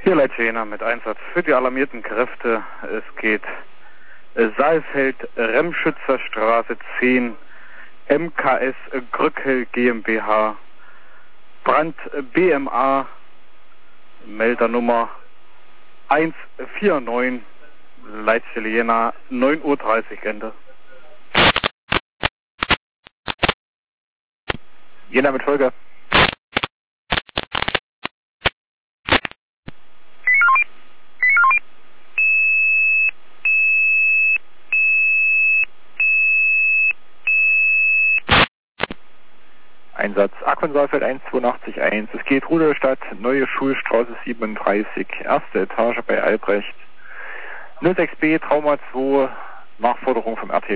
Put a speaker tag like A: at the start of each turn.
A: Hier Leitsch Jena mit Einsatz für die alarmierten Kräfte. Es geht Saalfeld, Remschützerstraße 10, MKS Grückel GmbH, Brand BMA, Meldernummer 149, Leitstelle Jena, 9:30 Uhr Ende.
B: Jena mit Folge. Einsatz Akon Saalfeld 182.1. Es geht Rudolstadt, Neue Schulstraße 37, erste Etage bei Albrecht. 06B Trauma 2, Nachforderung vom RT.